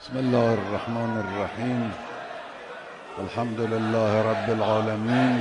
بسم الله الرحمن الرحیم. الحمد لله رب العالمین.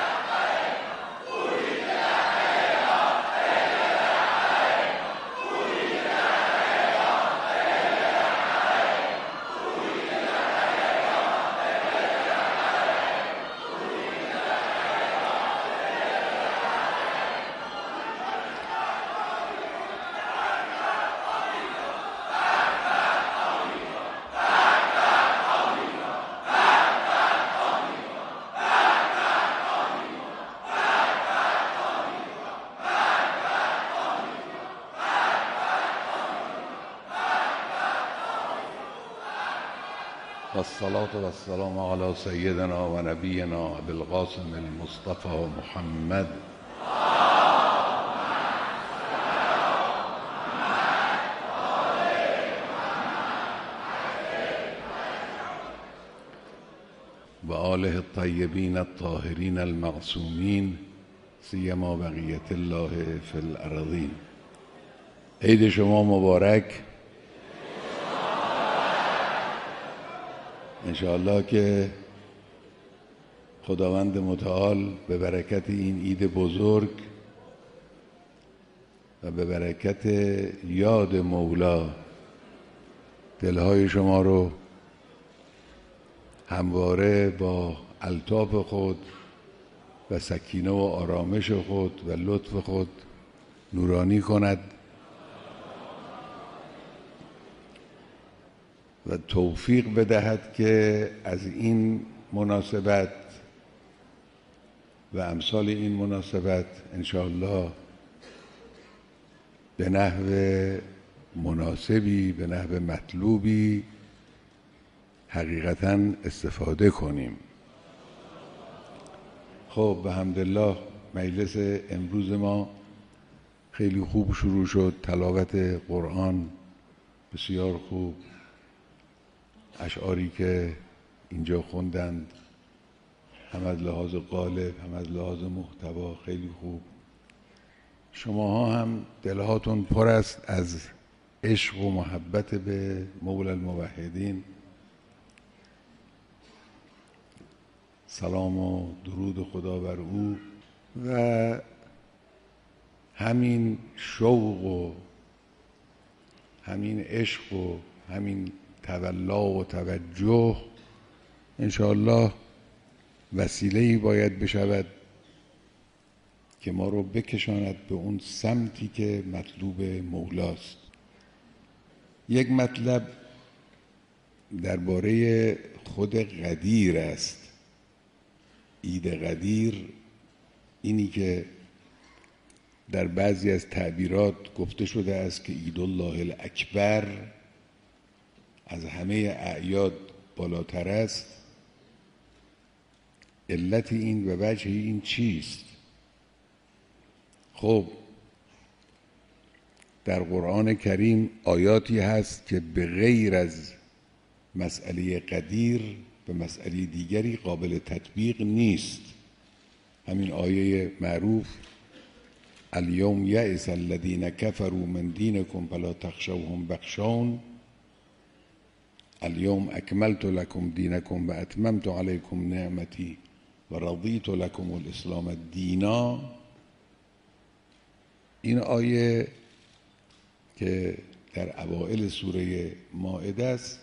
والصلاة والسلام على سيدنا و نبینا ابی القاسم المصطفى محمد. و آله الطیبین الطاهرین المعصومین سیما بقیة الله فی الارضین. عید شما مبارک. انشاءالله که خداوند متعال به برکت این عید بزرگ و به برکت یاد مولا دلهای شما رو همواره با الطاف خود و سکینه و آرامش خود و لطف خود نورانی کند و توفیق بدهد که از این مناسبت و امثال این مناسبت انشاءالله به نحو مناسبی، به نحو مطلوبی حقیقتاً استفاده کنیم. خب به حمدالله مجلس امروز ما خیلی خوب شروع شد. تلاوت قرآن بسیار خوب، اشعاری که اینجا خوندند هم از لحاظ قالب هم از لحاظ محتوا خیلی خوب. شماها هم دلهاتون پر است از عشق و محبت به مولا الموحدین. سلام و درود خدا بر او و همین شوق و همین عشق و همین تولا و توجه انشاءالله وسیله‌ای باید بشود که ما رو بکشاند به اون سمتی که مطلوب مولاست. یک مطلب درباره خود قدیر است. عید قدیر، اینی که در بعضی از تعبیرات گفته شده است که عید الله الاکبر از همه اعیاد بالاتر است. علت این و وجه این چیست؟ خب در قرآن کریم آیاتی هست که به غیر از مسئله قدیر به مسئله دیگری قابل تطبیق نیست. همین آیه معروف الیوم یئس الذین کفروا من دینکم فلا تخشوهم واخشون الیوم اکملت لکم دینکم و اتممت علیکم نعمتی و رضیت لکم الاسلام دینا. این آیه که در اوائل سوره مائده است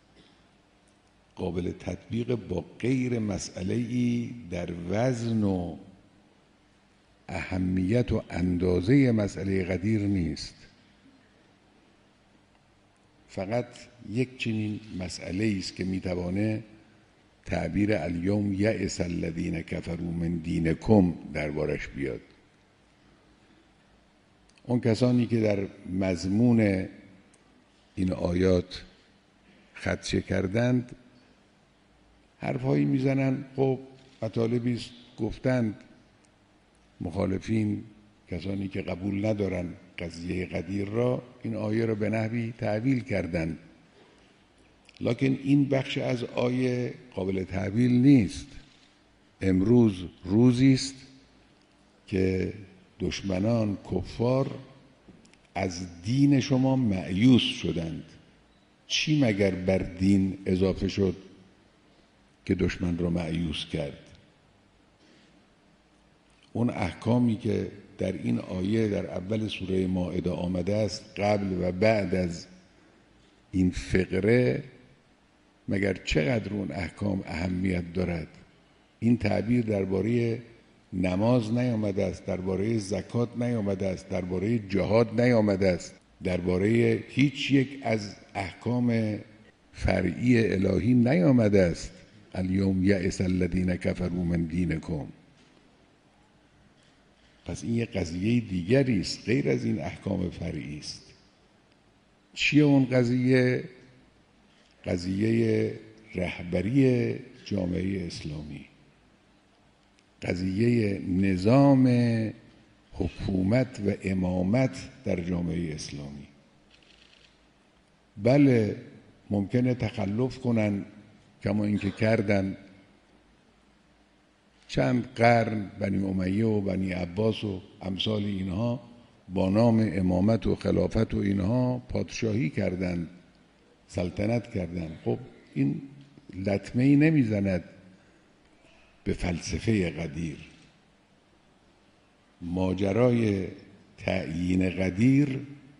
قابل تطبیق با غیر مسئله‌ای در وزن و اهمیت و اندازه مسئله قدیر نیست. فقط یک چنین مسئله است که میتوانه تعبیر الیوم یئس الذین کفروا من دینکم دربارش بیاد. اون کسانی که در مضمون این آیات خدشه کردند حرفهایی میزنند. خب مطالبی است گفتند. مخالفین، کسانی که قبول ندارن قضیه قدیر را، این آیه را به نحوی تعویل کردند. لکن این بخش از آیه قابل تعویل نیست. امروز روزی است که دشمنان کفار از دین شما مأیوس شدند. چی مگر بر دین اضافه شد که دشمن را مأیوس کرد؟ اون احکامی که در این آیه در اول سوره مائده آمده است قبل و بعد از این فقره، مگر چقدر اون احکام اهمیت دارد؟ این تعبیر درباره نماز نیامده است، درباره زکات نیامده است، درباره جهاد نیامده است، درباره هیچ یک از احکام فرعی الهی نیامده است. الیوم یئس الذین کفروا من دینکم. پس این یه قضیه دیگری است غیر از این احکام فرعی است. چیه اون قضیه؟ قضیه رهبری جامعه اسلامی، قضیه نظام حکومت و امامت در جامعه اسلامی. بله ممکنه تخلف کنن کما اینکه کردن چند قرن، بنی امیه و بنی عباس و امثال اینها با نام امامت و خلافت و اینها پادشاهی کردند، سلطنت کردند. خب این لطمه ای نمیزند به فلسفه قدیر. ماجرای تعیین قدیر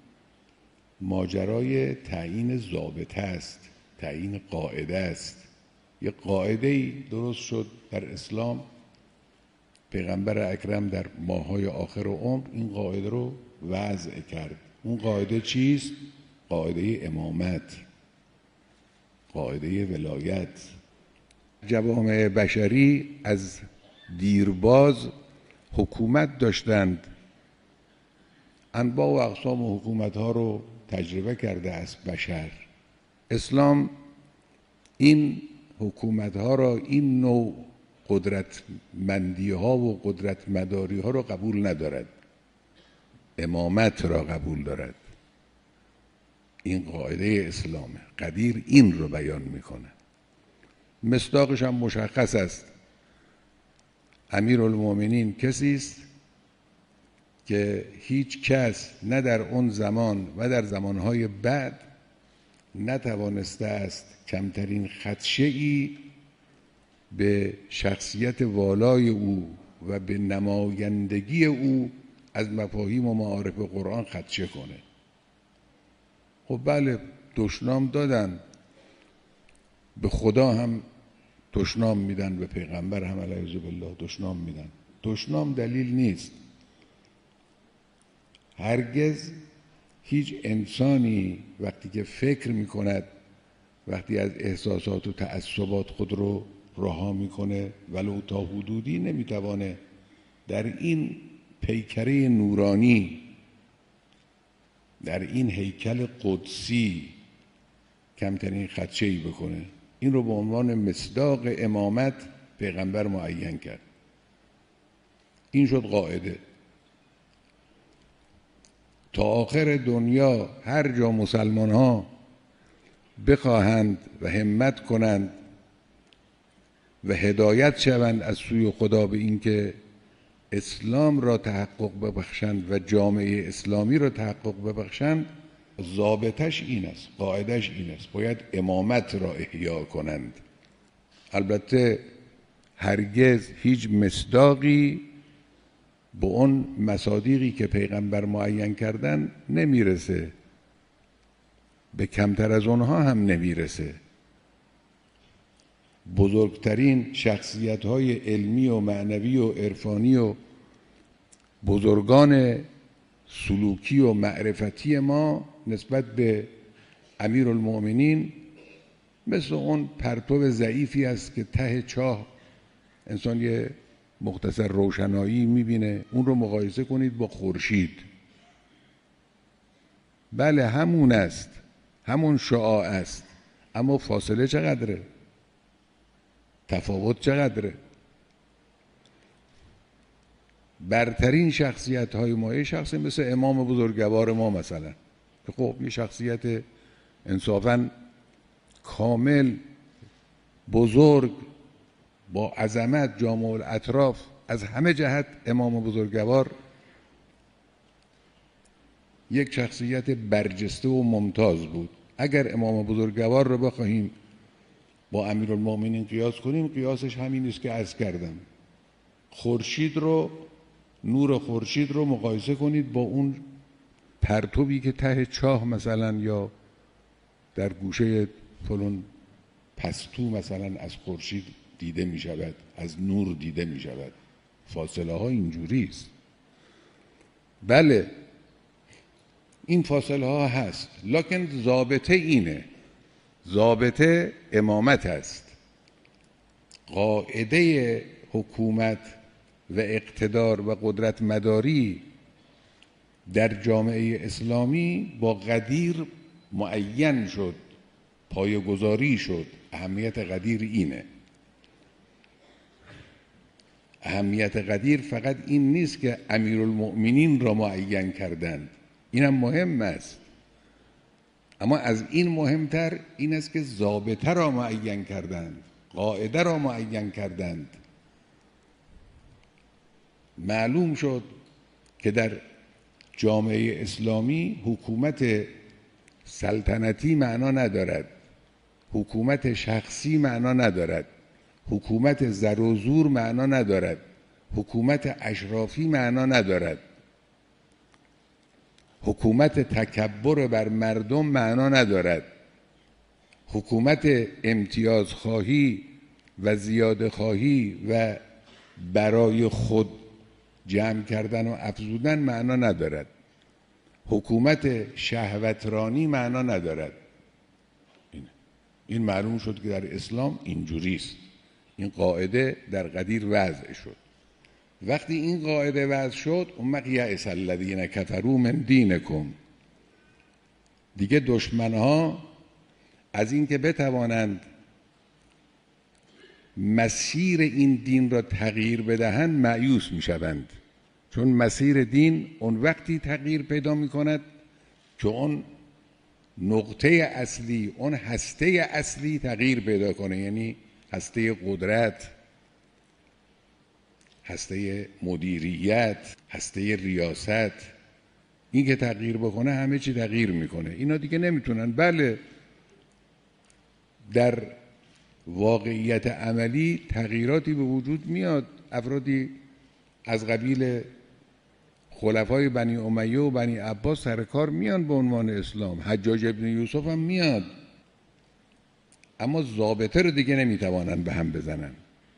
ماجرای تعیین ضابطه است، تعیین قاعده است. یه قاعده‌ای درست شد در اسلام، پیغمبر اکرم در ماه‌های آخر عمر این قاعده رو وضع کرد. اون قاعده چیست؟ قاعده امامت، قاعده ولایت. جوامع بشری از دیرباز حکومت داشتند، انواع و اقسام حکومت‌ها رو تجربه کرده است بشر. اسلام این حکومت‌ها را، این نوع قدرتمندی‌ها و قدرتمداری‌ها را قبول ندارد، امامت را قبول دارد. این قاعده اسلامه. قدیر این رو بیان میکنه. مصداقش هم مشخص است. امیرالمومنین کسی است که هیچ کس نه در اون زمان و در زمانهای بعد نتوانسته است کمترین خدشه‌ای به شخصیت والای او و به نمایندگی او از مفاهیم و معارف قرآن خدشه کنه. خب بله دشنام دادن، به خدا هم دشنام میدن، به پیغمبر هم علیه بالله دشنام میدن. دشنام دلیل نیست. هرگز هیچ انسانی وقتی که فکر میکند، وقتی از احساسات و تعصبات خود رو رها میکنه، ولو تا حدودی نمیتوانه در این پیکره نورانی، در این هیکل قدسی کمترین خدشه‌ای بکنه. این رو به عنوان مصداق امامت پیغمبر معین کرد. این شد قاعده. تا آخر دنیا هر جا مسلمان ها بخواهند و همت کنند و هدایت شوند از سوی خدا به این که اسلام را تحقق ببخشند و جامعه اسلامی را تحقق ببخشند، ضابطش این است، قاعدش این است، باید امامت را احیا کنند. البته هرگز هیچ مصداقی به اون مصادیقی که پیغمبر معین کردن نمیرسه، به کمتر از اونها هم نمیرسه. بزرگترین شخصیت‌های علمی و معنوی و عرفانی و بزرگان سلوکی و معرفتی ما نسبت به امیرالمؤمنین مثل اون پرتو ضعیفی است که ته چاه انسان یه مختصر روشنایی میبینه، اون رو مقایسه کنید با خورشید. بله همون است، همون شعاع است، اما فاصله چقدره؟ تفاوت چقدره؟ برترین شخصیت های ما یه شخصی مثل امام بزرگوار ما مثلا، خب یه شخصیت انصافاً کامل، بزرگ، با عظمت، جامع الاطراف، از همه جهت امام بزرگوار یک شخصیت برجسته و ممتاز بود. اگر امام بزرگوار رو بخواهیم با امیرالمومنین قیاس کنیم، قیاسش همین است که عرض کردم. خورشید رو، نور خورشید رو مقایسه کنید با اون پرتوی که ته چاه مثلا یا در گوشه فلان پستو مثلا از خورشید دیده می شود، از نور دیده می شود. فاصله ها اینجوری است. بله این فاصله ها هست، لکن ضابطه اینه، ضابطه امامت است. قاعده حکومت و اقتدار و قدرت مداری در جامعه اسلامی با قدیر معین شد، پایه‌گذاری شد. اهمیت قدیر اینه. اهمیت قدیر فقط این نیست که امیرالمؤمنین را معین کردند، اینم مهم است، اما از این مهمتر این است که ضابطه را معین کردند، قاعده را معین کردند. معلوم شد که در جامعه اسلامی حکومت سلطنتی معنا ندارد، حکومت شخصی معنا ندارد، حکومت زر و زور معنا ندارد، حکومت اشرافی معنا ندارد، حکومت تکبر بر مردم معنا ندارد، حکومت امتیاز خواهی و زیاده خواهی و برای خود جمع کردن و افزودن معنا ندارد، حکومت شهوترانی معنا ندارد. این معلوم شد که در اسلام اینجوری است. این قاعده در قدیر وضع شد. وقتی این قاعده وضع شد، اون وقت یئس الذین کفروا من دینکم، دیگه دشمنها از این که بتوانند مسیر این دین را تغییر بدهند مایوس میشوند، چون مسیر دین اون وقتی تغییر پیدا میکند که اون نقطه اصلی، اون هسته اصلی تغییر پیدا کنه، یعنی هسته قدرت، هسته مدیریت، هسته ریاست. این که تغییر بکنه همه چی تغییر میکنه. اینا دیگه نمیتونن. بله در واقعیت عملی تغییراتی به وجود میاد، افرادی از قبیل خلفای بنی امیه و بنی عباس سر کار میان به عنوان اسلام، حجاج ابن یوسف هم میاد، اما ضابطه رو دیگه نمیتوانن به هم بزنن.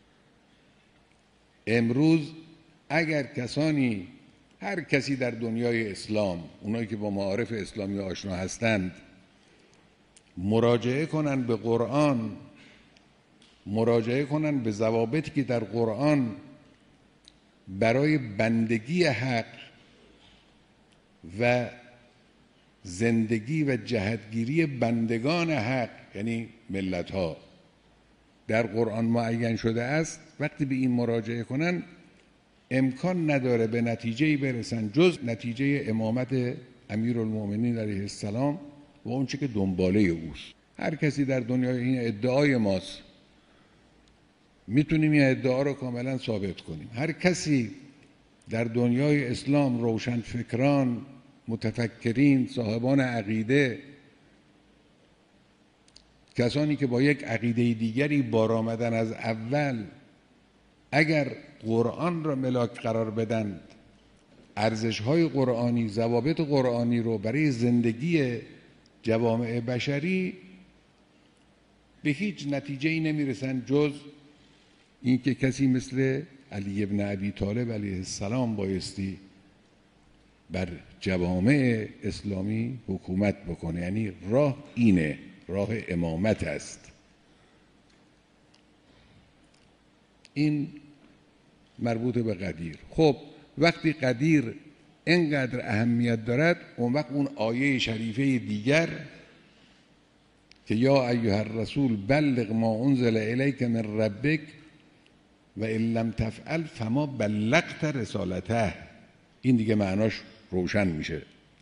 امروز اگر کسانی، هر کسی در دنیای اسلام، اونایی که با معارف اسلامی آشنا هستند، مراجعه کنن به قرآن، مراجعه کنن به ضوابطی که در قرآن برای بندگی حق و زندگی و جهتگیری بندگان حق، یعنی ملت ها، در قرآن معین شده است، وقتی به این مراجعه کنن امکان نداره به نتیجه‌ای برسن جز نتیجه امامت امیرالمؤمنین علیه السلام و اون چه که دنباله اوست. هر کسی در دنیای این ادعای ماست، میتونیم این ادعا رو کاملا ثابت کنیم. هر کسی در دنیای اسلام، روشن فکران، متفکرین، صاحبان عقیده، کسانی که با یک عقیده دیگری بار آمدن از اول، اگر قرآن را ملاک قرار بدن، ارزش‌های قرآنی، ضوابط قرآنی رو برای زندگی جوامع بشری، به هیچ نتیجه‌ای نمیرسن جز اینکه کسی مثل علی ابن ابی طالب علیه السلام بایستی بر جوامع اسلامی حکومت بکنه. یعنی راه اینه، راه امامت است. این مربوط به قدیر. خب وقتی قدیر اینقدر اهمیت دارد، اون وقت اون آیه شریفه دیگر که یا ایها الرسول بلغ ما انزل الیک من ربک و ان لم تفعل فما بلغت رسالته، این دیگه معناش روشن میشه.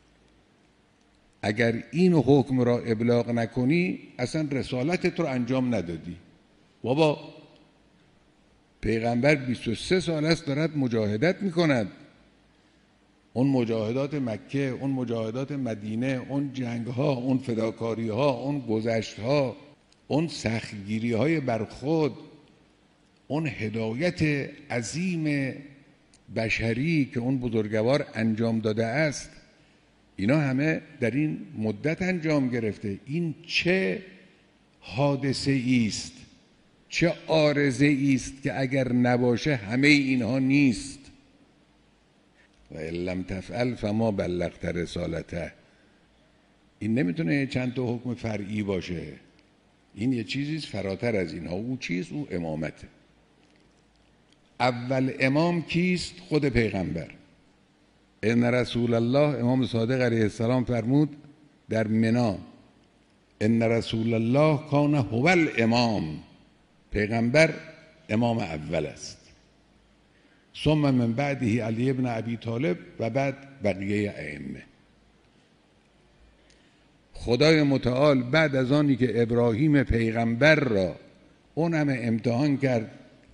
اگر این حکم را ابلاغ نکنی اصلا رسالتت رو انجام ندادی. بابا پیغمبر 23 سال است دارد مجاهدت میکند، اون مجاهدات مکه، اون مجاهدات مدینه، اون جنگها، اون فداکاریها، اون گذشتها، اون سختگیریهای بر خود، اون هدایت عظیم بشری که اون بزرگوار انجام داده است، اینا همه در این مدت انجام گرفته. این چه حادثه است، چه عارضه است که اگر نباشه همه اینها نیست. و ان لم تفعل فما بلغت رسالته. این نمیتونه چند تا حکم فرعی باشه، این یه چیزیست فراتر از اینها. او چیست؟ او امامته. اول امام کیست؟ خود پیغمبر. ان رسول الله، امام صادق علیه السلام فرمود در منا: ان رسول الله کان هو الامام. پیغمبر امام اول است. ثم من بعده علی ابن ابی طالب و بعد بقیه ائمه. خدای متعال بعد از آنی که ابراهیم پیغمبر را اون همه امتحان کرد،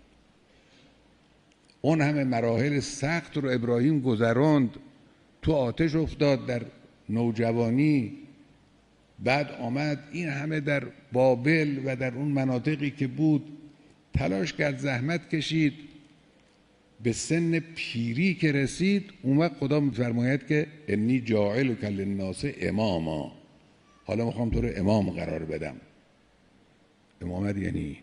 اون همه مراحل سخت رو ابراهیم گذراند، تو آتش افتاد در نوجوانی، بعد آمد این همه در بابل و در اون مناطقی که بود تلاش کرد، زحمت کشید، به سن پیری که رسید اومد خدا میفرماید که انی جاعلک للناس اماما، حالا میخوام تو رو امام قرار بدم. امامت یعنی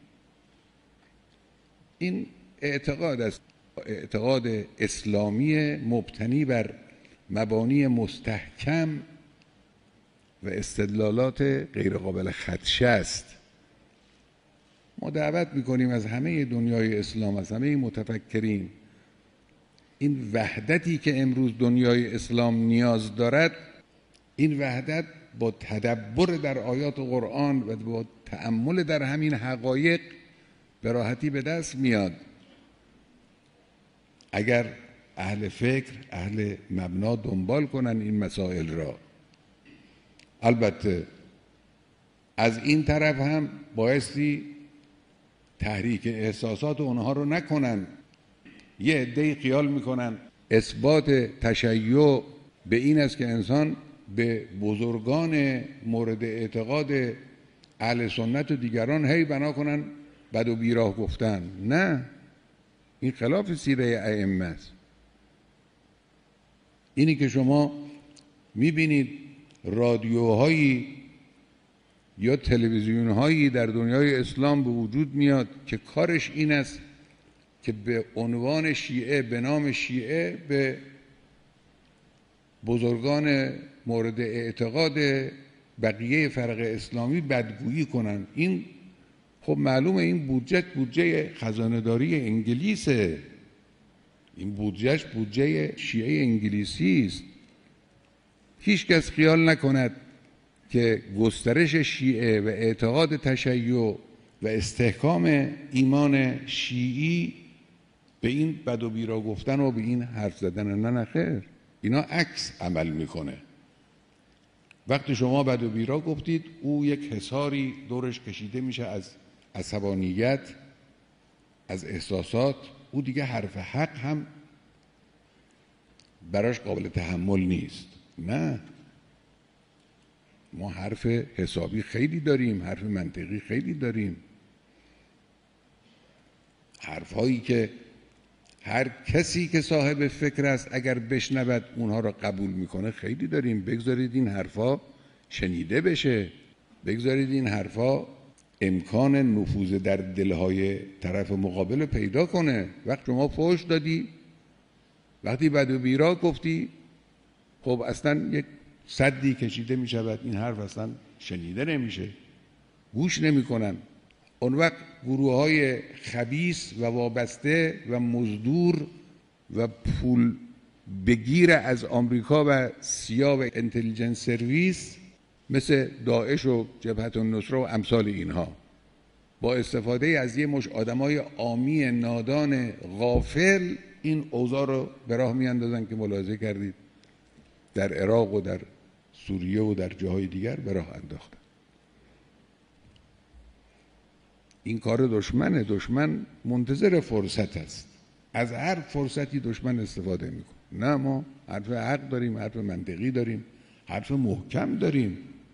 این اعتقاد است، اعتقاد اسلامی مبتنی بر مبانی مستحکم و استدلالات غیر قابل خدشه است. ما دعوت میکنیم از همه دنیای اسلام، از همه متفکرین، این وحدتی که امروز دنیای اسلام نیاز دارد، این وحدت با تدبر در آیات قرآن و با تأمل در همین حقایق به راحتی به دست میاد. اگر اهل فکر، اهل مبنا دنبال کنن این مسائل را. البته از این طرف هم بایستی تحریک احساسات اونها رو نکنن. یه عده‌ای خیال میکنن اثبات تشیع به این است که انسان به بزرگان مورد اعتقاد اهل سنت و دیگران هی بنا کنن بد و بیراه گفتن. نه، این خلاف سیره ائمه است. اینی که شما میبینید رادیوهایی یا تلویزیونهایی در دنیای اسلام به وجود میاد که کارش این است که به عنوان شیعه، به نام شیعه، به بزرگان مورد اعتقاد بقیه فرق اسلامی بدگویی کنن. این خب معلومه این بودجه خزانه‌داری انگلیسه، این بودجه شیعه انگلیسی است. هیچ کس خیال نکند که گسترش شیعه و اعتقاد تشیع و استحکام ایمان شیعی به این بد و بیرا گفتن و به این حرف زدن. نه خیر، اینا عکس عمل میکنه. وقتی شما بد و بیرا گفتید، او یک حصاری دورش کشیده میشه از عصبانیت، از احساسات، او دیگه حرف حق هم براش قابل تحمل نیست. نه، ما حرف حسابی خیلی داریم، حرف منطقی خیلی داریم، حرفهایی که هر کسی که صاحب فکر است اگر بشنود اونها را قبول میکنه خیلی داریم. بگذارید این حرفا شنیده بشه، بگذارید این حرفا امکان نفوذ در دلهای طرف مقابل پیدا کنه. وقتی شما فحش دادی، وقتی بد و بیرا گفتی، خب اصلا یک سدی کشیده می شود، این حرف اصلا شنیده نمیشه، گوش نمی کنن. اون وقت گروه های خبیث و وابسته و مزدور و پول بگیر از آمریکا و سیا و انتلیجنس سرویس مثل داعش و جبهت النصره و امثال اینها، با استفاده از یه مش آدمای عامی نادان غافل این اوضاع رو به راه میاندازن که ملاحظه کردید در عراق و در سوریه و در جاهای دیگر به راه انداختن. این کار دشمنه. دشمن منتظر فرصت است، از هر فرصتی دشمن استفاده میکنه. نه، ما حرف حق داریم، حرف منطقی داریم، حرف محکم داریم.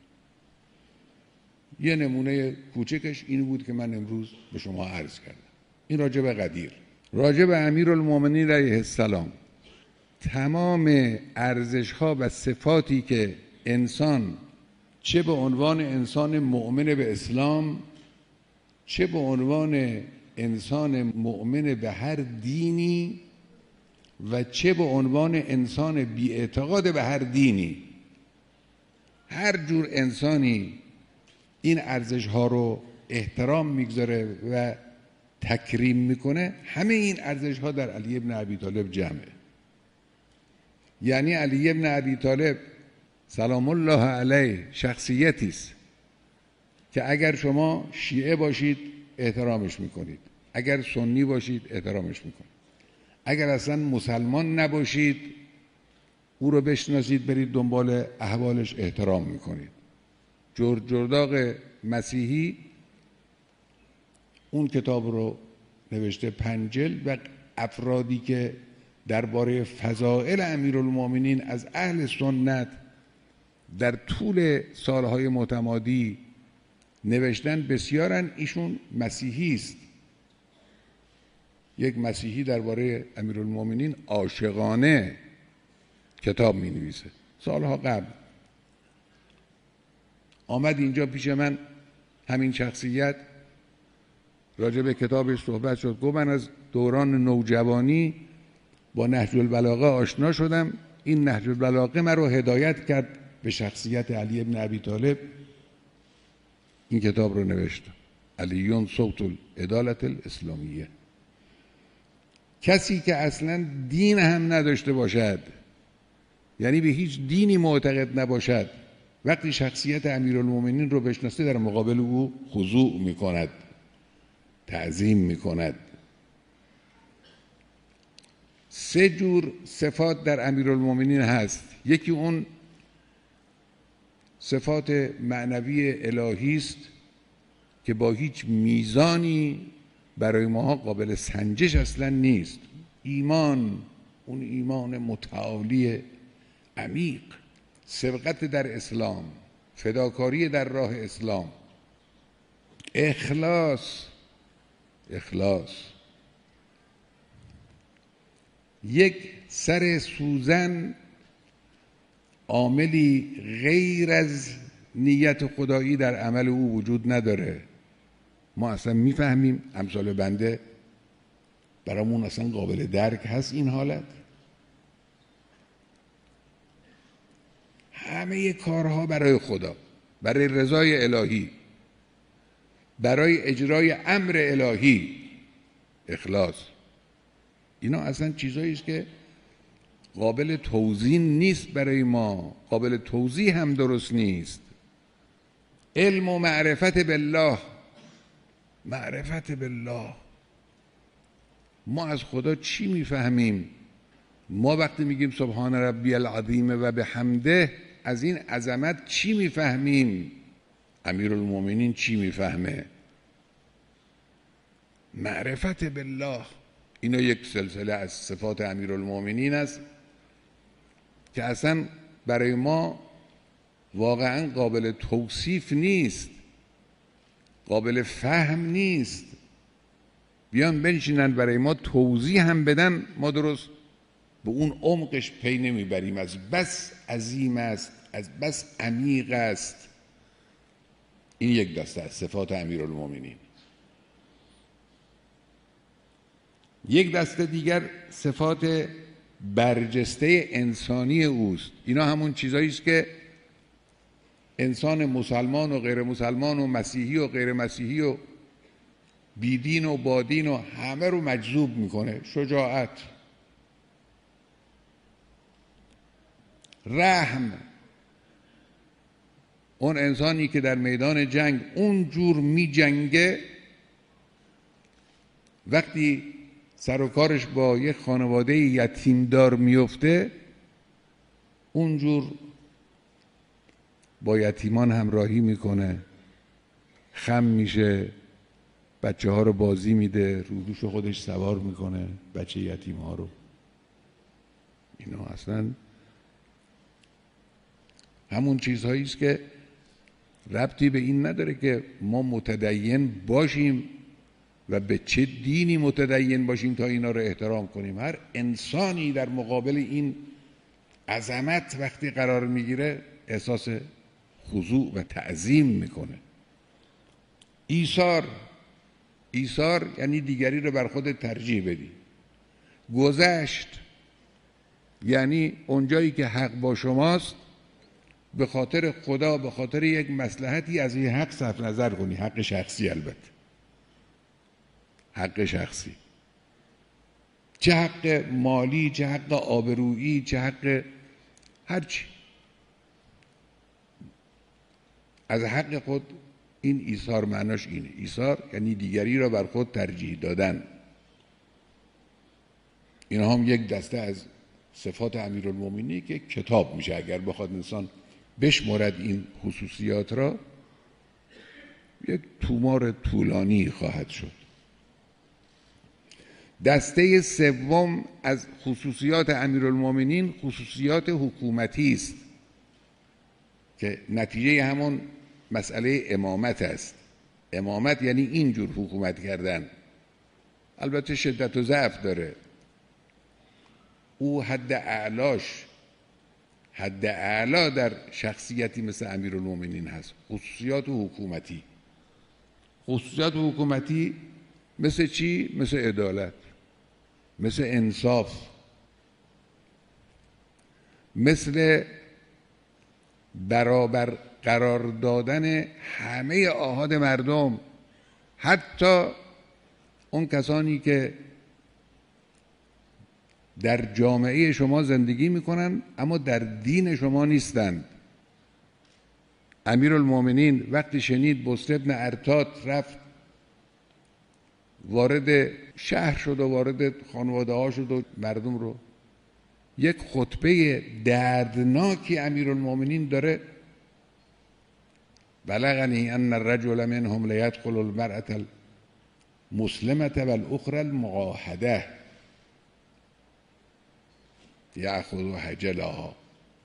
یه نمونه کوچکش این بود که من امروز به شما عرض کردم. این راجع به قدیر. راجع به امیرالمومنین علیه السلام، تمام ارزش‌ها و صفاتی که انسان چه به عنوان انسان مؤمن به اسلام، چه به عنوان انسان مؤمن به هر دینی و چه به عنوان انسان بی‌اعتقاد به هر دینی، هر جور انسانی این ارزش‌ها رو احترام میگذاره و تکریم میکنه، همه این ارزش‌ها در علی ابن ابی طالب جمعه. یعنی علی ابن ابی طالب سلام الله علیه شخصیتی است که اگر شما شیعه باشید احترامش میکنید، اگر سنی باشید احترامش میکنید، اگر اصلا مسلمان نباشید او رو بشناسید برید دنبال احوالش احترام میکنید. جورج جرداق مسیحی اون کتاب رو نوشته 5 جلد و افرادی که درباره فضائل امیرالمومنین از اهل سنت در طول سالهای متمادی نوشتن بسیارن. ایشون مسیحی است. یک مسیحی درباره امیرالمومنین عاشقانه کتاب می نویسه. سالها قبل آمد اینجا پیش من، همین شخصیت راجع به کتابش صحبت شد. گفت من از دوران نوجوانی با نهج البلاغه آشنا شدم، این نهج البلاغه من رو هدایت کرد به شخصیت علی ابن ابی طالب. این کتاب رو نوشتم، علیون صوت العدالة الاسلامیه. کسی که اصلا دین هم نداشته باشد، یعنی به هیچ دینی معتقد نباشد، وقتی شخصیت امیرالمومنین رو بشناسه در مقابل او خضوع میکند، تعظیم میکند. 3 جور صفات در امیرالمومنین هست. یکی اون صفات معنوی الهی است که با هیچ میزانی برای ما قابل سنجش اصلا نیست. ایمان، اون ایمان متعالی عمیق، سبقت در اسلام، فداکاری در راه اسلام، اخلاص. یک سر سوزن عاملی غیر از نیت خدایی در عمل او وجود نداره. ما اصلا میفهمیم، امثال بنده برامون اصلا قابل درک هست این حالت. همه کارها برای خدا، برای رضای الهی، برای اجرای امر الهی. اخلاص، اینا اصلا چیزایی است که قابل توضیح نیست برای ما، قابل توضیح هم درست نیست. علم و معرفت بالله، معرفت بالله. ما از خدا چی میفهمیم؟ ما وقتی میگیم سبحان ربی العظیم و بحمده، از این عظمت چی میفهمیم؟ امیرالمومنین چی میفهمه؟ معرفت بالله. اینا یک سلسله از صفات امیرالمومنین است که اصلا برای ما واقعا قابل توصیف نیست، قابل فهم نیست. بیان بنشینن برای ما توضیح هم بدن، ما درست به اون عمقش پی نمیبریم. از بس عظیم است، از بس عمیق است. این یک دسته از صفات امیرالمومنین. یک دسته دیگر صفات برجسته انسانی اوست. اینا همون چیزایی است که انسان مسلمان و غیر مسلمان و مسیحی و غیر مسیحی و بیدین و بادین و همه رو مجذوب میکنه. شجاعت، رحم. اون انسانی که در میدان جنگ اون جور می جنگه، وقتی سر و کارش با یک خانواده یتیمدار میفته، اونجور با یتیمان همراهی میکنه، خم میشه، بچه ها رو بازی میده، رو دوش خودش سوار میکنه بچه یتیم ها رو. اینا اصلا همون چیزهایی است که ربطی به این نداره که ما متدین باشیم و به چه دینی متدین باشیم تا اینا رو احترام کنیم. هر انسانی در مقابل این عظمت وقتی قرار میگیره احساس خضوع و تعظیم میکنه. ایثار یعنی دیگری رو بر خودت ترجیح بدی. گذشت یعنی اونجایی که حق با شماست به خاطر خدا، به خاطر یک مصلحتی از این حق صرف نظر کنی. حق شخصی، البته حق شخصی، چه حق مالی، چه حق آبرویی، چه حق هرچی، از حق خود. این ایثار معناش اینه. ایثار یعنی دیگری را بر خود ترجیح دادن. این هم یک دسته از صفات امیرالمومنینی که کتاب میشه اگر بخواد انسان بشمرد این خصوصیات را، یک تومار طولانی خواهد شد. دسته سوم از خصوصیات امیرالمومنین خصوصیات حکومتی است که نتیجه همون مسئله امامت است. امامت یعنی اینجور حکومت کردن. البته شدت و ضعف داره. او حد اعلا در شخصیتی مثل امیرالمومنین هست. خصوصیات حکومتی. خصوصیات حکومتی مثل چی؟ مثل عدالت، مثل انصاف، مثل برابر قرار دادن همه آحاد مردم، حتی اون کسانی که در جامعه شما زندگی میکنن اما در دین شما نیستند. امیرالمومنین وقتی شنید بسر ابن ارتاد رفت وارد شهر شد و وارد خانواده ها شد و مردم رو، یک خطبه دردناکی امیرالمومنین داره: بلغنی ان الرجل منهم لیدخل المرأة المسلمة والاخرى المعاهده یأخذ حجلها.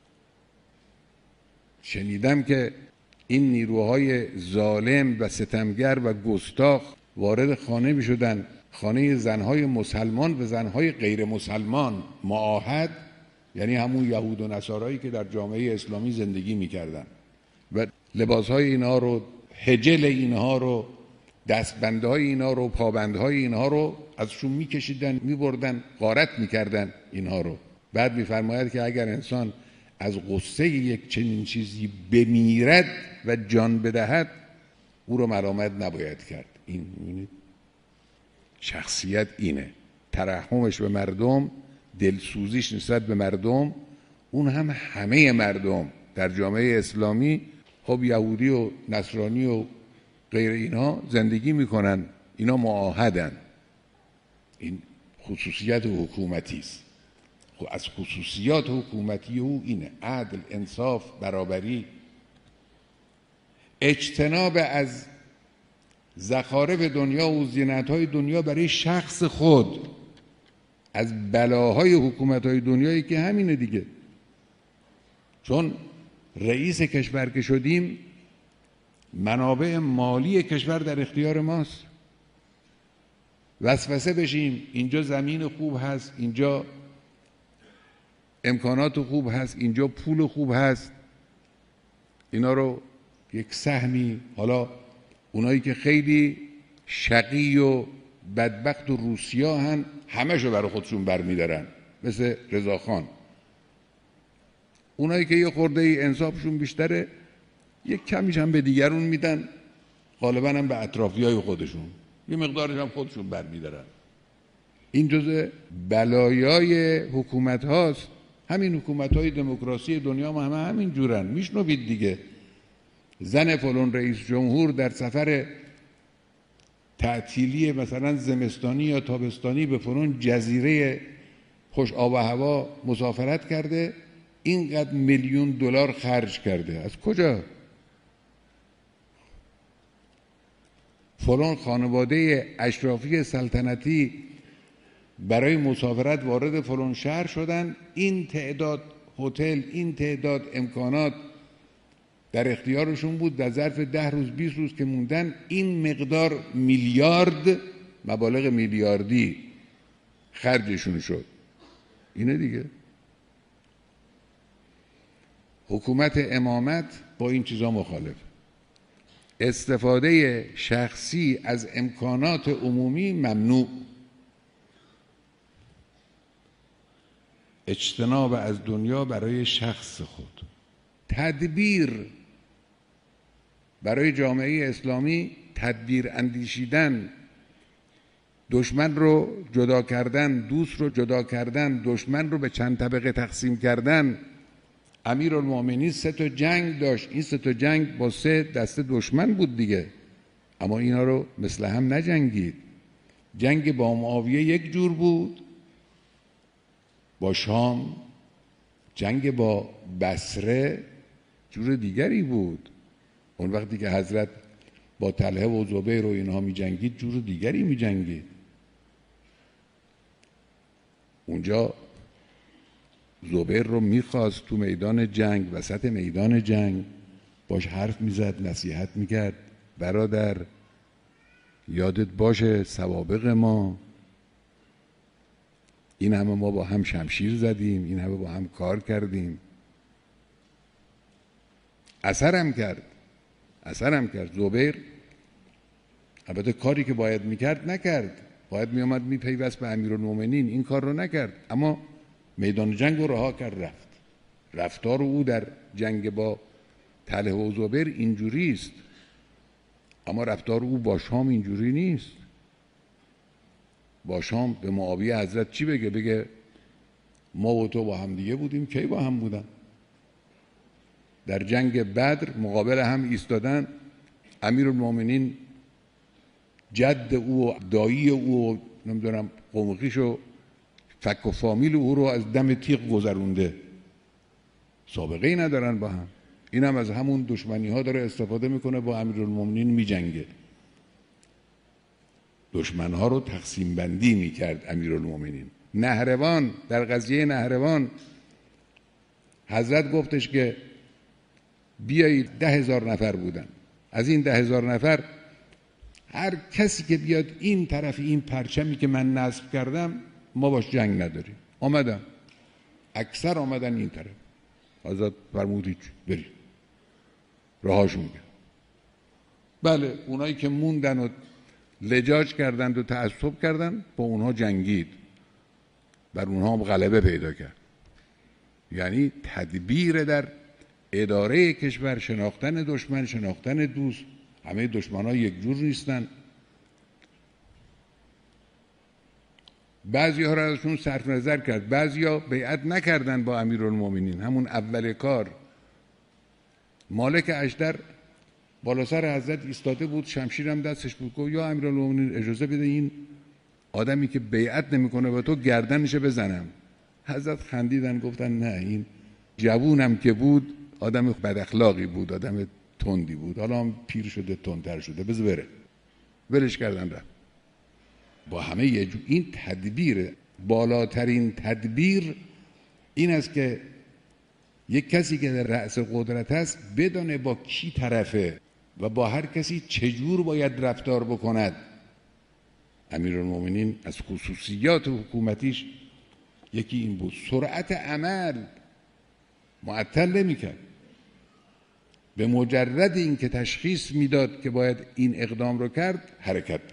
شنیدم که این نیروهای ظالم و ستمگر و گستاخ وارد خانه می شدن، خانه زنهای مسلمان و زنهای غیر مسلمان معاهد، یعنی همون یهود و نصارایی که در جامعه اسلامی زندگی می کردن، و لباسهای اینها رو، حجل اینها رو، دستبندهای اینها رو، پابندهای اینها رو ازشون می کشیدن، می بردن، غارت می کردن اینها رو. بعد می فرماید که اگر انسان از غصه یک چنین چیزی بمیرد و جان بدهد او رو ملامت نباید کرد. این می‌بینید شخصیت اینه، ترحمش به مردم، دلسوزیش نسبت به مردم. اون هم همه مردم در جامعه اسلامی، خب یهودی و نصرانی و غیر اینها زندگی میکنن، اینا معاهدن. این خصوصیت حکومتی است. از خصوصیات حکومتی او اینه: عدل، انصاف، برابری، اجتناب از زخارف دنیا و زینت‌های دنیا برای شخص خود، از بلاهای حکومت‌های دنیایی که همینه دیگه. چون رئیس کشور که شدیم منابع مالی کشور در اختیار ماست. وسوسه بشیم اینجا زمین خوب هست، اینجا امکانات خوب هست، اینجا پول خوب هست، اینا رو یک سهمی، حالا اونایی که خیلی شقی و بدبخت و روسیا هن همشو برای خودشون برمیدارن، مثل رضاخان. اونایی که یه خورده ای انصافشون بیشتره یک کمیش هم به دیگرون میدن، غالبا هم به اطرافیای خودشون، یه مقدارش هم خودشون برمیدارن. این جزء بلایای حکومت هاست. همین حکومت های دموکراسی دنیا ما همین جورن. میشنوید دیگه، زن فلان رئیس جمهور در سفر تعطیلی مثلا زمستانی یا تابستانی به فلان جزیره خوش آب و هوا مسافرت کرده، اینقدر میلیون دلار خرج کرده. از کجا؟ فلان خانواده اشرافی سلطنتی برای مسافرت وارد فلان شهر شدن، این تعداد هتل، این تعداد امکانات در اختیارشون بود، در ظرف 10 روز 20 روز که موندن این مقدار میلیارد، مبالغ میلیاردی خرجشون شد. اینه دیگه. حکومت امامت با این چیزا مخالف. استفاده شخصی از امکانات عمومی ممنوع. اجتناب از دنیا برای شخص خود. تدبیر برای جامعه اسلامی، تدبیر اندیشیدن، دشمن رو جدا کردن، دوست رو جدا کردن، دشمن رو به چند طبقه تقسیم کردن. امیرالمومنین 3 تا جنگ داشت، این 3 تا جنگ با 3 دسته دشمن بود دیگه، اما اینا رو مثل هم نجنگید. جنگ با معاویه یک جور بود با شام، جنگ با بصره جور دیگری بود. اون وقتی که حضرت با طلحه و زبیر و اینها می جنگید جور دیگری می جنگید. اونجا زبیر رو میخواست تو میدان جنگ، وسط میدان جنگ باش حرف میزد، نصیحت میکرد، برادر یادت باشه سوابق ما، این همه ما با هم شمشیر زدیم، این همه با هم کار کردیم. اثرم کرد زبیر. البته کاری که باید میکرد نکرد، باید میامد میپیوست به امیرالمومنین، این کار رو نکرد، اما میدان جنگ رو رها کرد رفت. رفتار او در جنگ با طلحه و زبیر اینجوری است، اما رفتار او با شام اینجوری نیست. با شام به معاویه حضرت چی بگه؟ بگه ما و تو با هم دیگه بودیم. کی با هم بودن؟ در جنگ بدر مقابل هم ایستادن. امیرالمومنین جد او و دایی او و نمیدونم قوم خویش و فک و فامیل او رو از دم تیغ گذرونده. سابقه ای ندارن با هم. این هم از همون دشمنی ها داره استفاده میکنه، با امیرالمومنین میجنگه. دشمن ها رو تقسیم بندی میکرد امیرالمومنین. نهروان، در قضیه نهروان حضرت گفتش که بیایید، 10,000 نفر بودن، از این 10,000 نفر هر کسی که بیاد این طرف این پرچمی که من نصب کردم ما باش جنگ نداریم. آمدن، اکثر آمدن این طرف. حضرت فرمودید برید، راهاشون کرد. بله، اونایی که موندن و لجاج کردند و تعصب کردند با اونها جنگید، بر اونها غلبه پیدا کرد. یعنی تدبیر در اداره کشور، شناختن دشمن، شناختن دوست. همه دشمن ها یک جور نیستن. بعضی ها را ازشون صرف نظر کرد، بعضی ها بیعت نکردن با امیرالمومنین. همون اول کار مالک اشتر بالا سر حضرت ایستاده بود، شمشیرم دستش بود، گفت یا امیرالمومنین اجازه بده این آدمی که بیعت نمیکنه با تو گردنش بزنم. حضرت خندیدن، گفتن نه، این جوونم که بود آدم بد اخلاقی بود، آدم تندی بود، حالا هم پیر شده تندتر شده، بذار بره. ولش کردن رفت. با همه این تدبیر، بالاترین تدبیر این است که یک کسی که در رأس قدرت است بدانه با کی طرفه و با هر کسی چجور باید رفتار بکند. امیرالمومنین از خصوصیات حکومتیش یکی این بود. سرعت عمل، معطل نمی‌کرد. به مجرد این که تشخیص میداد که باید این اقدام رو کرد، حرکت می‌کرد.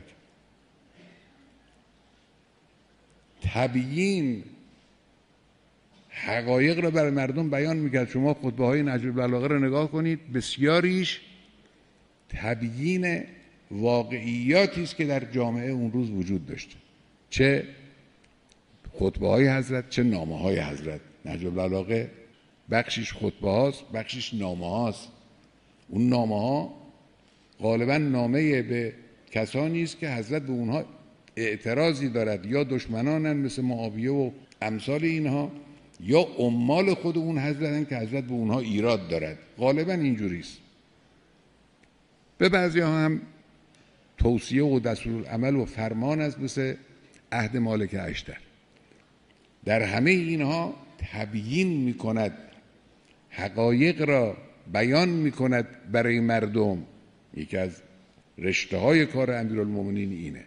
تبیین حقایق رو برای مردم بیان میکرد. شما خطبه‌های نهج البلاغه رو نگاه کنید، بسیاریش تبیین واقعیاتی است که در جامعه اون روز وجود داشته، چه خطبه‌های حضرت چه نامه‌های حضرت. نهج البلاغه بخشش خطبه هاست، بخشش نامه هاست. اون نامه ها غالبا نامه به کسانی است که حضرت به اونها اعتراضی دارد، یا دشمنانن مثل معاویه و امثال اینها، یا عمال خود اون حضرتن که حضرت به اونها ایراد دارد. غالبا اینجوری است. به بعضی ها هم توصیه و دستورالعمل و فرمان است، مثل عهد مالک اشتر. در همه اینها تبیین میکند، حقایق را بیان میکند برای مردم. یکی از رشته های کار امیرالمومنین اینه.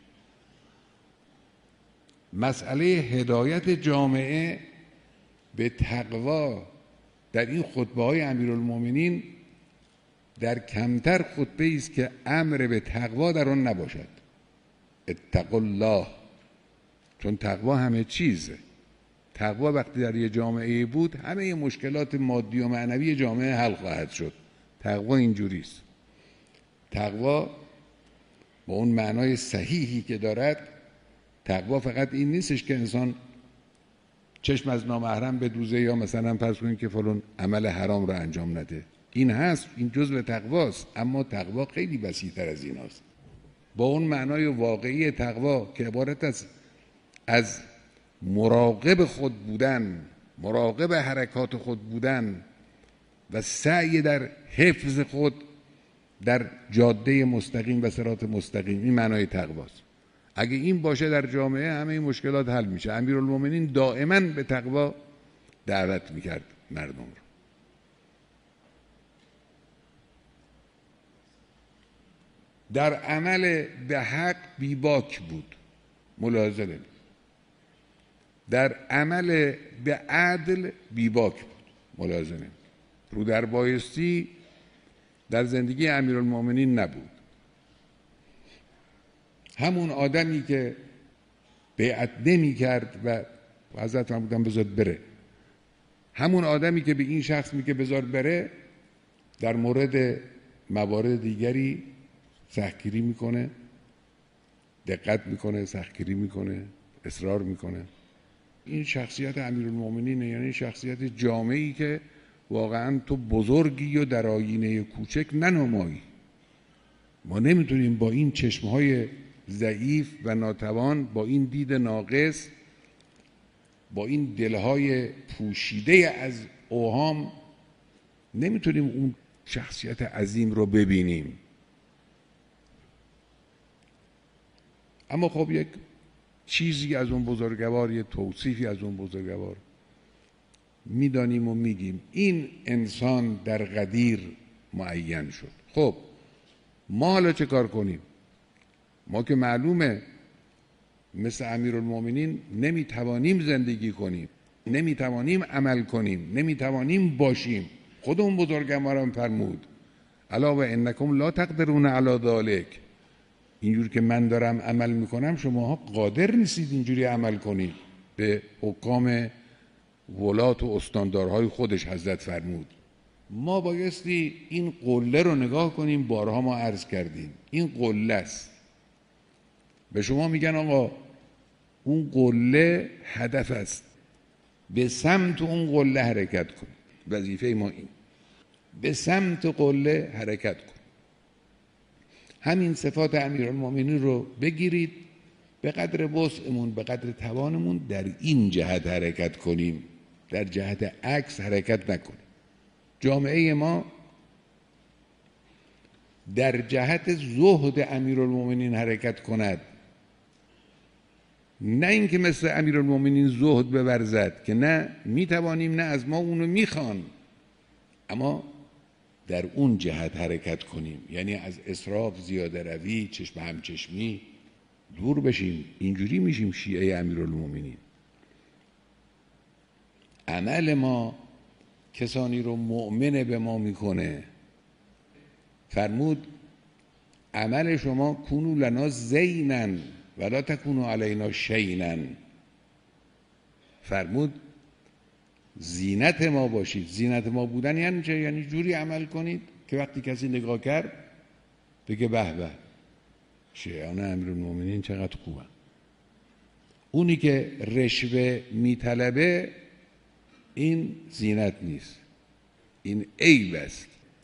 مسئله هدایت جامعه به تقوا در این خطبه های امیرالمومنین در کمتر خطبه است که امر به تقوا در آن نباشد. اتقوا الله، چون تقوا همه چیزه. تقوا وقتی در یه جامعه بود همه مشکلات مادی و معنوی جامعه حل خواهد شد. تقوا اینجوریست. تقوا با اون معنای صحیحی که دارد، تقوا فقط این نیستش که انسان چشم از نامحرم بدوزه یا مثلا فرض کنیم که فلان عمل حرام را انجام نده. این هست، این جزء تقواست، اما تقوا خیلی وسیع‌تر از این است. با اون معنای واقعی تقوا که عبارت است از مراقب خود بودن، مراقب حرکات خود بودن و سعی در حفظ خود در جاده مستقیم و صراط مستقیم، این معنای تقواست. اگه این باشه در جامعه همه این مشکلات حل میشه. امیرالمومنین دائما به تقوا دعوت میکرد مردم رو. در عمل به حق بیباک بود، ملاحظه نمید. در عمل به عدل بیباک بود، ملاحظه نمید. رو در بایستی در زندگی امیرالمومنین نبود. همون آدمی که بیعت نمی کرد و حضرت فرمودن بذار بره، همون آدمی که به این شخص میگه بذار بره، در مورد موارد دیگری سختگیری میکنه، دقت میکنه، سختگیری میکنه، اصرار میکنه. این شخصیت امیرالمومنینه، یعنی شخصیت جامعی که واقعا تو بزرگی و در آینه کوچک ننمایی. ما نمیتونیم با این چشمهای ضعیف و ناتوان، با این دید ناقص، با این دلهای پوشیده از اوهام، نمیتونیم اون شخصیت عظیم رو ببینیم. اما خب یک چیزی از اون بزرگوار، یک توصیفی از اون بزرگوار میدانیم و میگیم. این انسان در غدیر معین شد. خب ما حالا چه کار کنیم؟ ما که معلومه مثل امیرالمومنین نمیتوانیم زندگی کنیم، نمیتوانیم عمل کنیم، نمیتوانیم باشیم. خود اون بزرگوارم فرمود الا و انکم لا تقدرون علی ذلک. اینجور که من دارم عمل میکنم شماها قادر نیستید اینجوری عمل کنید. به حکام ولات و استاندارهای خودش حضرت فرمود. ما بایستی این قله رو نگاه کنیم. بارها ما عرض کردیم این قله است. به شما میگن آقا اون قله هدف است، به سمت اون قله حرکت کن. وظیفه ما این، به سمت قله حرکت کن. همین صفات امیرالمومنین رو بگیرید، به قدر وسعمون، به قدر توانمون در این جهت حرکت کنیم، در جهت عکس حرکت نکنیم. جامعه ما در جهت زهد امیرالمومنین حرکت کند، نه اینکه مثل امیرالمومنین زهد بورزد که نه میتوانیم نه از ما اونو میخوان، اما در اون جهت حرکت کنیم. یعنی از اسراف، زیاده روی، چشم همچشمی دور بشیم. اینجوری میشیم شیعه امیرالمومنین. عمل ما کسانی رو مؤمن به ما میکنه. فرمود عمل شما کونو لنا زینن ولا تکونو علینا شینن. فرمود زینت ما باشید. زینت ما بودن یعنی چه؟ یعنی جوری عمل کنید که وقتی کسی نگاه کرد بگه به به شیعان امیرالمومنین چقدر خوبن. اونی که رشوه میطلبه این زینت نیست، این عیب است.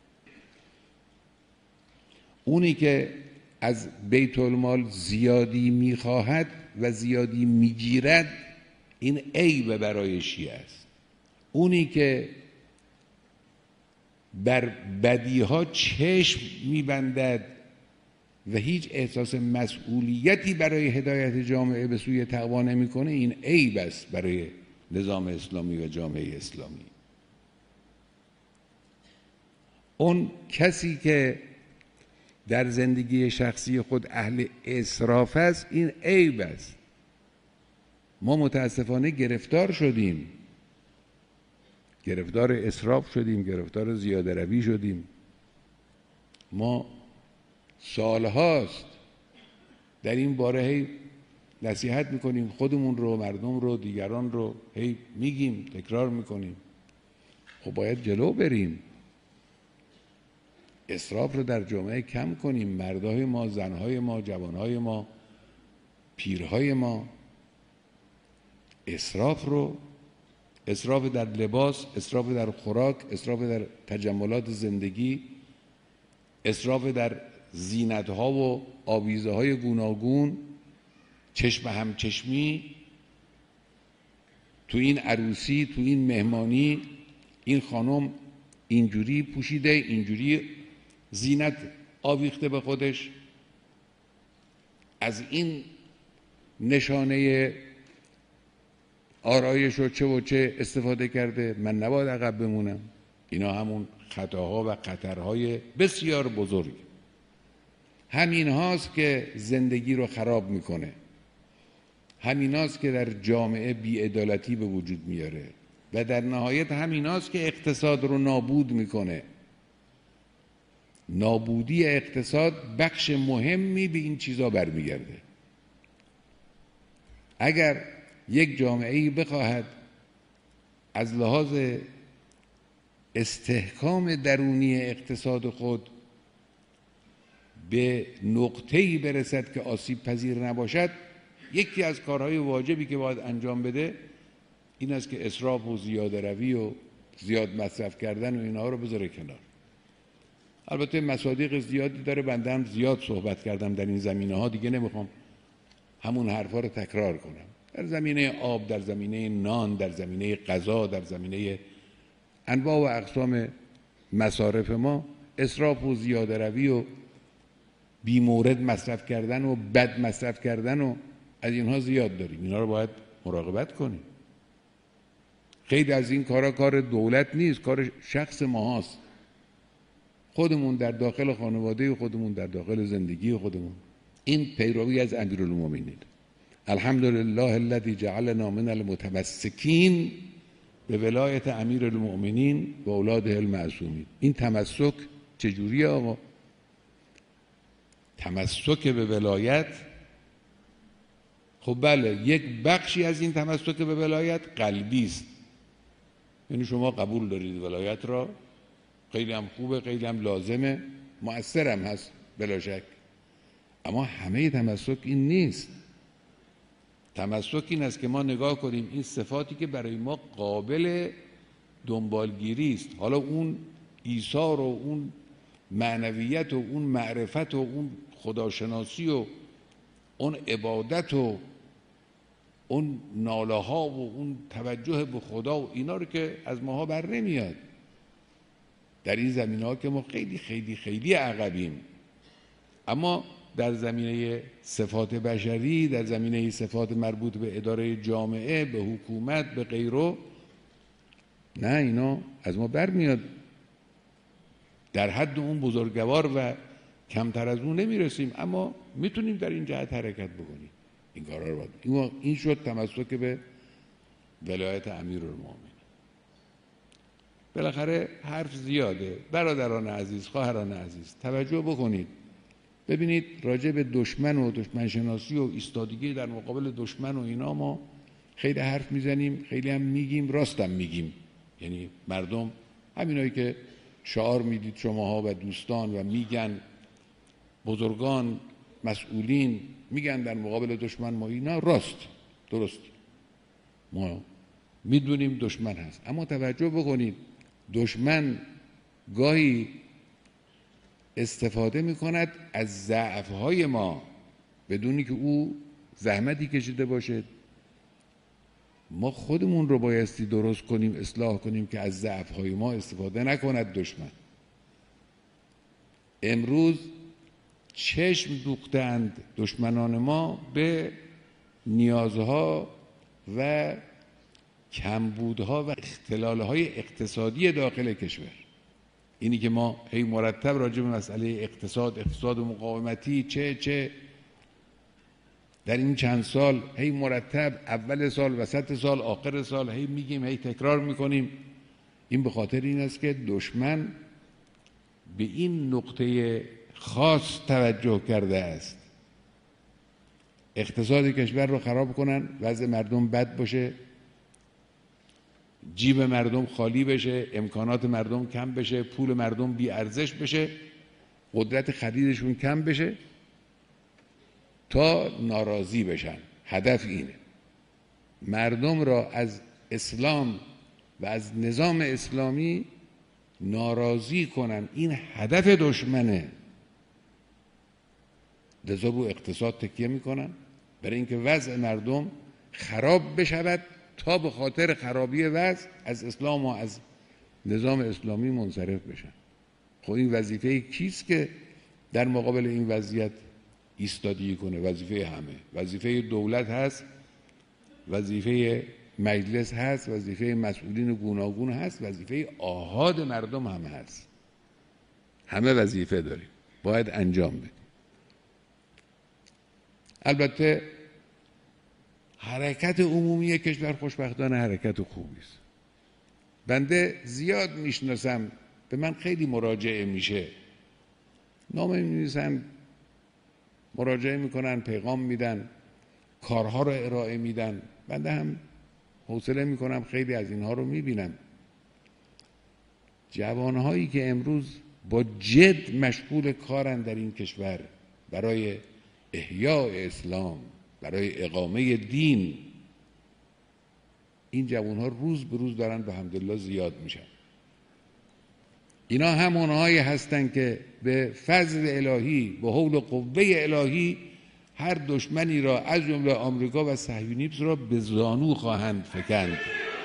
اونی که از بیت المال زیادی میخواهد و زیادی میگیرد این عیب برای شیعه است. اونی که بر بدیها چشم میبندد و هیچ احساس مسئولیتی برای هدایت جامعه به سوی تقوا نمیکنه، این عیب است برای نظام اسلامی و جامعه اسلامی. اون کسی که در زندگی شخصی خود اهل اسراف است، این عیب است. ما متاسفانه گرفتار شدیم، گرفتار اسراف شدیم، گرفتار زیاده روی شدیم. ما سالهاست در این باره هی نصیحت میکنیم، خودمون رو، مردم رو، دیگران رو هی میگیم، تکرار میکنیم. خب باید جلو بریم، اسراف رو در جامعه کم کنیم. مردهای ما، زنهای ما، جوانهای ما، پیرهای ما، اسراف در لباس، اسراف در خوراک، اسراف در تجملات زندگی، اسراف در زینت‌ها و آویزه‌های گوناگون، چشم همچشمی، تو این عروسی، تو این مهمانی، این خانم اینجوری پوشیده، اینجوری زینت آویخته به خودش، از این نشانه آرایش و چه استفاده کرده. من نباید عقب بمونم. اینا همون خطاها و خطرهای بسیار بزرگ، همین هاست که زندگی رو خراب میکنه، همین هاست که در جامعه بی‌عدالتی به وجود میاره و در نهایت همین هاست که اقتصاد رو نابود میکنه. نابودی اقتصاد بخش مهمی به این چیزا برمیگرده. اگر یک جامعه‌ای بخواهد از لحاظ استحکام درونی اقتصاد خود به نقطه‌ای برسد که آسیب پذیر نباشد، یکی از کارهای واجبی که باید انجام بده این است که اسراف و زیاده روی و زیاد مصرف کردن و اینها رو بذاره کنار. البته مصادیق زیادی داره، بنده هم زیاد صحبت کردم در این زمینه‌ها، دیگه نمیخوام همون حرفا رو تکرار کنم. در زمینه آب، در زمینه نان، در زمینه غذا، در زمینه انواع و اقسام مصارف ما اسراف و زیاده روی و بی مورد مصرف کردن و بد مصرف کردن و از اینها زیاد داریم. اینا رو باید مراقبت کنیم. خیلی از این کارا کار دولت نیست، کار شخص ما هست. خودمون در داخل خانواده خودمون، در داخل زندگی خودمون. این پیروی از امیرالمومنین. الحمدلله الذی جعلنا من المتمسکین به ولایت امیرالمومنین و اولاده المعصومین. این تمسک چجوریه آقا؟ تمسک به ولایت، خب بله، یک بخشی از این تمسک به ولایت قلبی است، یعنی شما قبول دارید ولایت را، خیلی هم خوبه، خیلی هم لازمه، مؤثر هم هست بلا شک. اما همه تمسک این نیست. تمسک این است که ما نگاه کنیم این صفاتی که برای ما قابل دنبالگیری است، حالا اون ایثار و اون معنویت و اون معرفت و اون خداشناسی و اون عبادت و اون ناله ها و اون توجه به خدا و اینا رو که از ماها بر نمیاد. در این زمینه ها که ما خیلی خیلی خیلی عقبیم. اما در زمینه صفات بشری، در زمینه صفات مربوط به اداره جامعه، به حکومت، به غیره، نه، اینا از ما برمیاد. در حد اون بزرگوار و کمتر از اون نمیرسیم، اما میتونیم در این جهت حرکت بکنیم. این کارا رو باید. این شد تمسک به ولایت امیرالمومنین. بالاخره حرف زیاده. برادران عزیز، خواهران عزیز، توجه بکنید. ببینید راجع به دشمن و دشمن شناسی و ایستادگی در مقابل دشمن و اینا ما خیلی حرف میزنیم، خیلی هم میگیم، راستم میگیم. یعنی مردم همینایی که شعار میدید شماها و دوستان و میگن، بزرگان، مسئولین میگن در مقابل دشمن ما اینا، راست، درست، ما میدونیم دشمن هست. اما توجه بکنید دشمن گاهی استفاده میکند از ضعف‌های ما بدونی که او زحمتی کشیده باشه. ما خودمون رو بایستی درست کنیم، اصلاح کنیم که از ضعف‌های ما استفاده نکند دشمن. امروز چشم دوختند دشمنان ما به نیازها و کمبودها و اختلالهای اقتصادی داخل کشور. اینی که ما هی مرتب راجع به مسئله اقتصاد مقاومتی چه در این چند سال هی مرتب اول سال، وسط سال، آخر سال هی میگیم، هی تکرار میکنیم. این به خاطر این است که دشمن به این نقطه خاص توجه کرده است: اقتصاد کشور رو خراب کنن، وضع مردم بد باشه، جیب مردم خالی بشه، امکانات مردم کم بشه، پول مردم بی ارزش بشه، قدرت خریدشون کم بشه تا ناراضی بشن. هدف اینه مردم را از اسلام و از نظام اسلامی ناراضی کنن. این هدف دشمنه. لذا رو اقتصاد تکیه میکنن برای اینکه وضع مردم خراب بشود تا به خاطر خرابی وضع از اسلام و از نظام اسلامی منصرف بشن. خب این وظیفه کیست که در مقابل این وضعیت ایستادگی کنه؟ وظیفه همه. وظیفه دولت هست، وظیفه مجلس هست، وظیفه مسئولین گوناگون هست، وظیفه آحاد مردم هم هست. همه وظیفه داریم، باید انجام بدیم. البته حرکت عمومی کشور خوشبختانه حرکت خوبی است. بنده زیاد میشناسم، به من خیلی مراجعه میشه، نامه می‌نویسن، مراجعه میکنن، پیغام میدن، کارها رو ارائه میدن. بنده هم حوصله میکنم، خیلی از اینها رو میبینم. جوانهایی که امروز با جد مشغول کارن در این کشور برای احیاء اسلام، برای اقامه دین، این جوانها روز به روز دارن به حمدالله زیاد میشن. اینا همونهایی هستن که به فضل الهی، به حول و قوه الهی، هر دشمنی را از جمله آمریکا و صهیونیسم را به زانو خواهند فکند.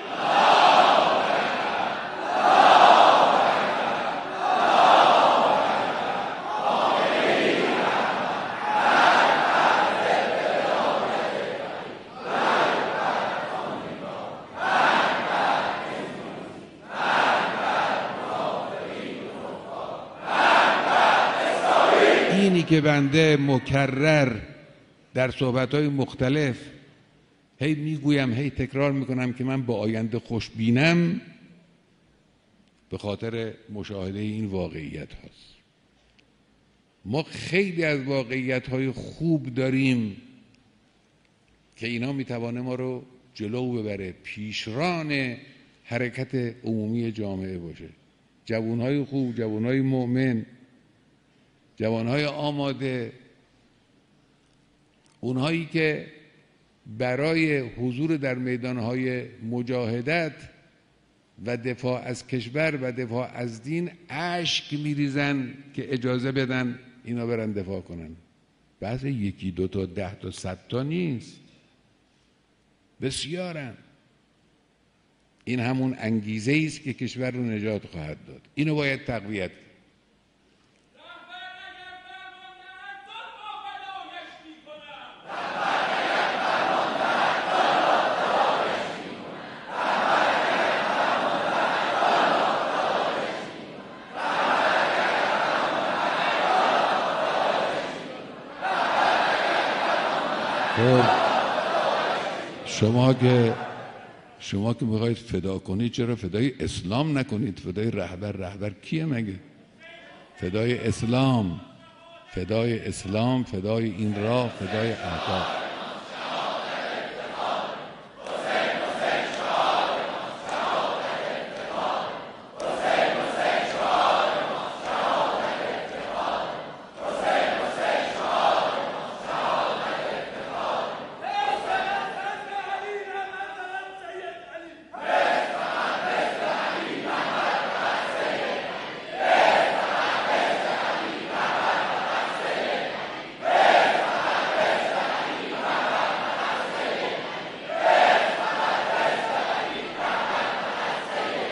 اینی که بنده مکرر در صحبت‌های مختلف هی میگویم، هی تکرار میکنم که من با آینده خوشبینم، به خاطر مشاهده این واقعیت هاست. ما خیلی از واقعیت های خوب داریم که اینا میتوانه ما رو جلو ببره، پیشران حرکت عمومی جامعه باشه. جوانهای خوب، جوانهای مؤمن، جوانهای آماده، اونهایی که برای حضور در میدانهای مجاهدت و دفاع از کشور و دفاع از دین اشک میریزن که اجازه بدن اینا برن دفاع کنن. بحث یکی دو تا 10 تا 100 تا نیست، بسیارن. این همون انگیزه است که کشور رو نجات خواهد داد. اینو باید تقویت کرد. شما که میخواید فدا کنید، چرا فدای اسلام نکنید؟ فدای رهبر کیه مگه؟ فدای اسلام، فدای این راه، فدای اهداف.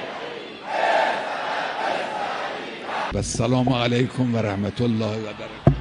و السلام علیکم و رحمت الله و برکاته.